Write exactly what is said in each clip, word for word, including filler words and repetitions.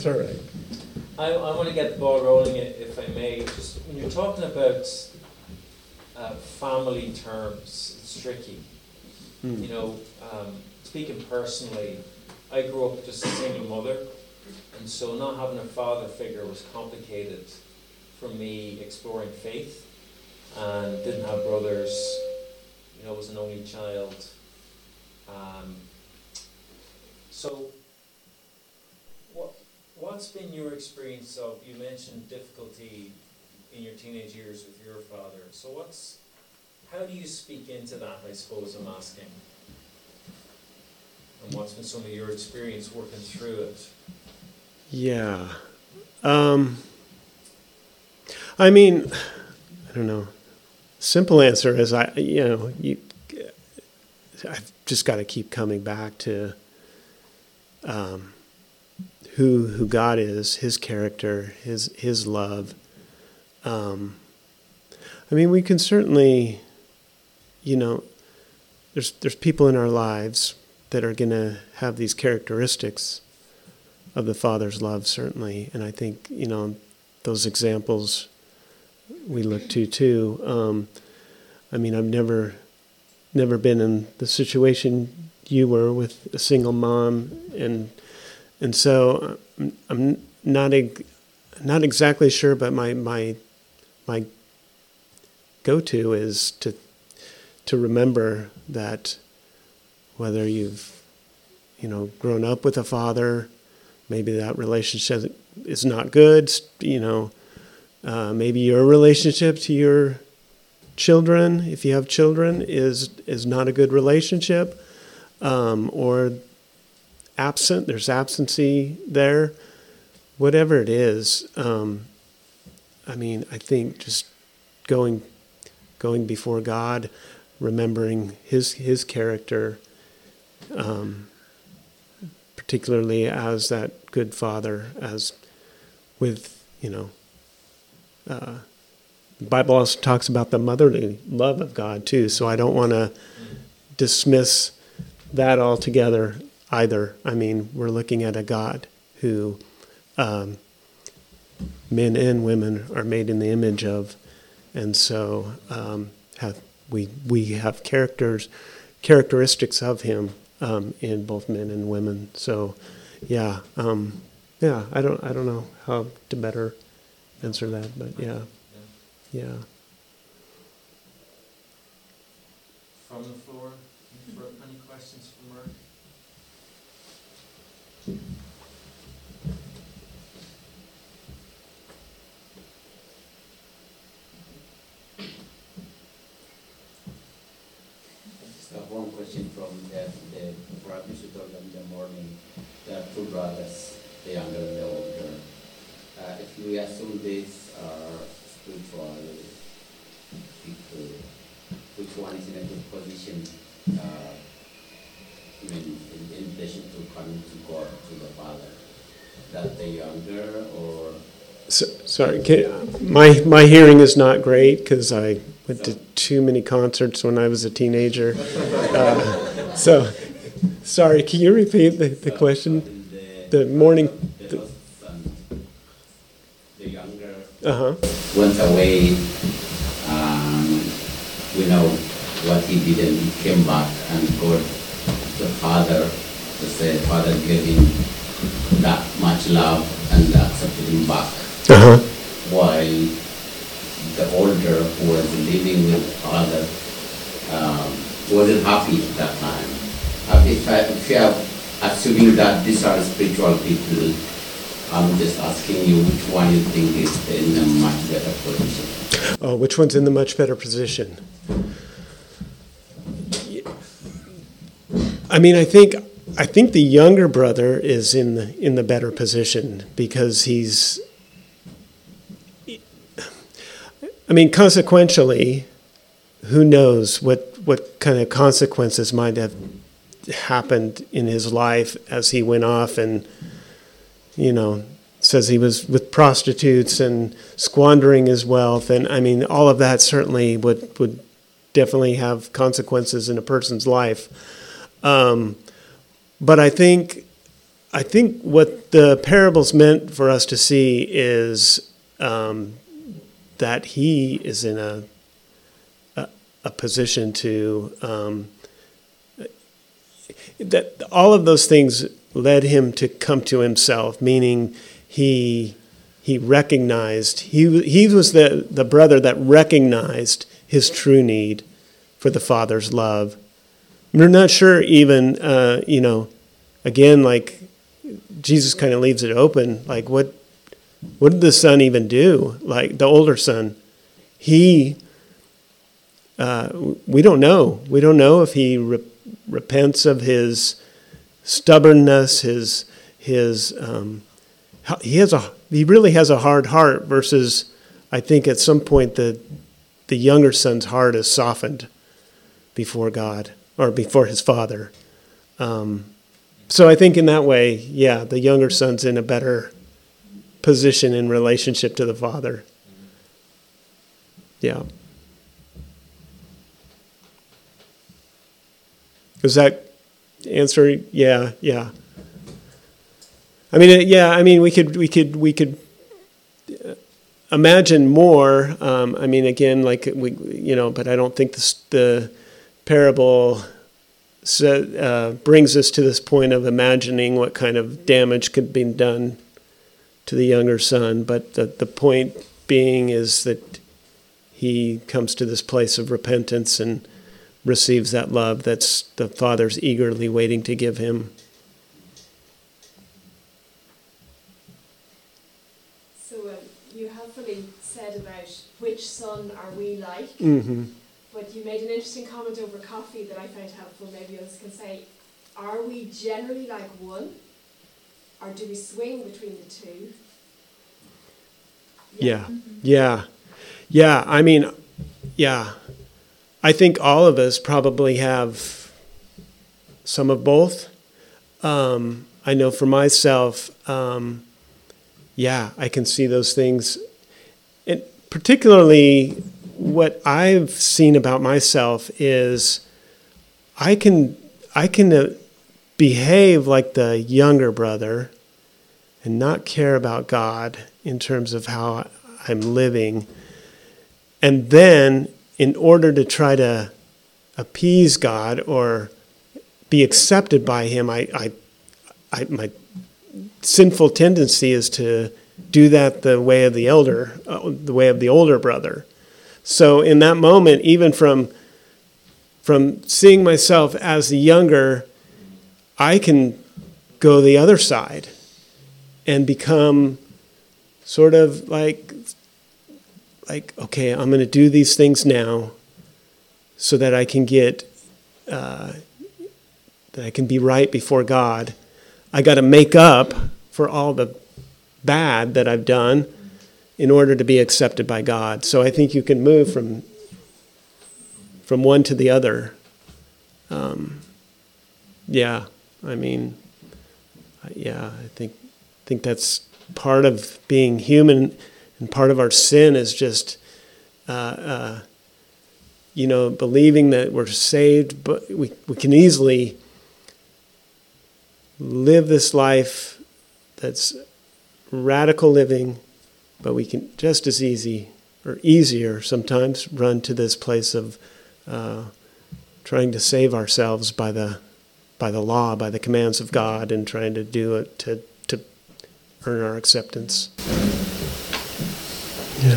It's all right. I, I want to get the ball rolling, if I may. Just when you're talking about uh, family terms, it's tricky. Mm. You know, um, speaking personally, I grew up just a single mother, and so not having a father figure was complicated for me exploring faith, and didn't have brothers. You know, was an only child. Um, so, what what's been your experience of? You mentioned difficulty in your teenage years with your father. So, what's how do you speak into that? I suppose I'm asking. And what's been some of your experience working through it? Yeah. Um, I mean, I don't know. Simple answer is I, you know, you, I've just got to keep coming back to um, who who God is, His character, His His love. Um, I mean, we can certainly, you know, there's there's people in our lives that are going to have these characteristics of the Father's love, certainly. And I think, you know, those examples we look to too. Um, I mean, I've never, never been in the situation you were with a single mom, and and so I'm, I'm not not exactly sure, but my my my go-to is to to remember that whether you've, you know, grown up with a father, maybe that relationship is not good, you know, uh, maybe your relationship to your children, if you have children, is is not a good relationship, um, or absent, there's absency there, whatever it is. Um, I mean, I think just going going before God, remembering His His character, um, particularly as that good father, as with, you know, uh, the Bible also talks about the motherly love of God too, so I don't want to dismiss that altogether either. I mean, we're looking at a God who um, men and women are made in the image of, and so um, have we we have characters, characteristics of Him um, in both men and women. So, yeah, um, yeah. I don't I don't know how to better answer that, but yeah, yeah. From the floor, any questions for Mark? Just got one question from the, the rabbi who told them in the morning. There are two brothers, the younger and the older. Uh, if we assume these are spiritual people, which one is in a good position, uh, I mean, in, in relation to coming to God, to the Father? That the younger, or? So, sorry, can, my my hearing is not great because I went to too many concerts when I was a teenager. Uh, so, sorry, can you repeat the, the question? The, the morning. The, the, son, the younger uh-huh. went away. Um, we know what he did, and he came back, and God, the Father, the said, Father gave him that much love and accepted him back. Uh-huh. While the older, who was living with father, um, wasn't happy at that time. Uh, if, I, if you are assuming that these are spiritual people, I'm just asking you which one you think is in a much better position. Oh, which one's in the much better position? I mean, I think I think the younger brother is in the in the better position because he's. I mean, consequentially, who knows what, what kind of consequences might have happened in his life as he went off and, you know, says he was with prostitutes and squandering his wealth. And, I mean, all of that certainly would, would definitely have consequences in a person's life. Um, but I think I think what the parables meant for us to see is um, that he is in a a, a position to um, that all of those things led him to come to himself, meaning he he recognized he he was the, the brother that recognized his true need for the Father's love. We're not sure even uh, you know again, like Jesus kind of leaves it open, like what what did the son even do? Like the older son, he uh, we don't know. We don't know if he re- repents of his stubbornness, his his um, he has a he really has a hard heart. Versus, I think at some point the the younger son's heart is softened before God or before his father. Um, so I think in that way, yeah, the younger son's in a better position in relationship to the father. Yeah. Does that answer? Yeah, yeah. I mean, yeah. I mean, we could, we could, we could imagine more. Um, I mean, again, like we, you know, but I don't think the, the parable uh, brings us to this point of imagining what kind of damage could be done to the younger son. But the the point being is that he comes to this place of repentance and receives that love that's the Father's eagerly waiting to give him. So um, you helpfully said about which son are we like, Mm-hmm. but you made an interesting comment over coffee that I found helpful. Maybe others can say, are we generally like one, or do we swing between the two? Yeah, yeah, yeah. I mean, yeah. I think all of us probably have some of both. Um, I know for myself, um, yeah, I can see those things. And particularly what I've seen about myself is I can I can uh, behave like the younger brother and not care about God in terms of how I'm living. And then in order to try to appease God or be accepted by him, I, I, I, my sinful tendency is to do that the way of the elder, uh, the way of the older brother. So in that moment, even from, from seeing myself as the younger, I can go the other side and become sort of like, like, okay, I'm going to do these things now so that I can get, uh, that I can be right before God. I got to make up for all the bad that I've done in order to be accepted by God. So I think you can move from from one to the other. Um, yeah, I mean, yeah, I think think that's part of being human. And part of our sin is just, uh, uh, you know, believing that we're saved, but we, we can easily live this life that's radical living, but we can just as easy or easier sometimes run to this place of uh, trying to save ourselves by the by the law, by the commands of God, and trying to do it to to earn our acceptance. Yeah.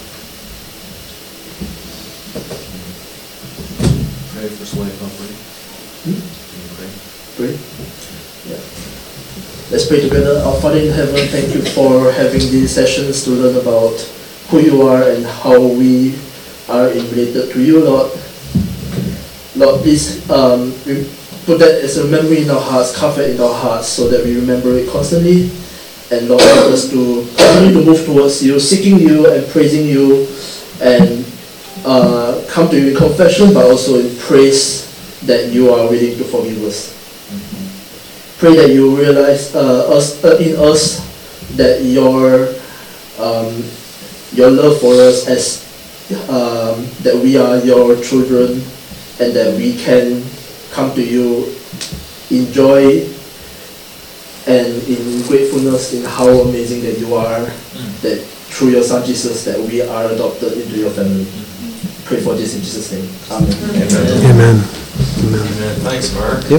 Pray for Sway Company. Hmm? Pray. Pray? Yeah. Let's pray together. Our Father in heaven, thank you for having these sessions to learn about who you are and how we are related to you, Lord. Lord, please um, we put that as a memory in our hearts, cover it in our hearts, so that we remember it constantly. And Lord, help us to continue to move towards you, seeking you and praising you, and uh, come to you in confession, but also in praise that you are willing to forgive us. Pray that you realize uh, us uh, in us that your um, your love for us as um, that we are your children, and that we can come to you, enjoy and in gratefulness in how amazing that you are, that through your son Jesus that we are adopted into your family. Pray for this in Jesus' name. Amen. Amen. Amen. Amen. Thanks, Mark.